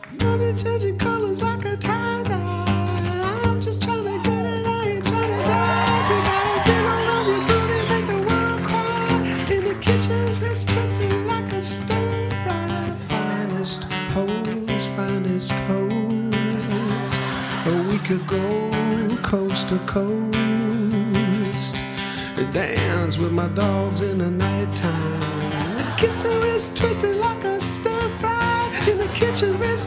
Money changing colors like a tie-dye. I'm just trying to get it, I ain't trying to die. She got a giggle on your booty, make the world cry. In the kitchen, it's twisted like a stir-fry. Finest hoes, finest hoes. We could go coast to coast. Dance with my dogs in the nighttime. The kitchen is twisted like a stir-fry. In the kitchen is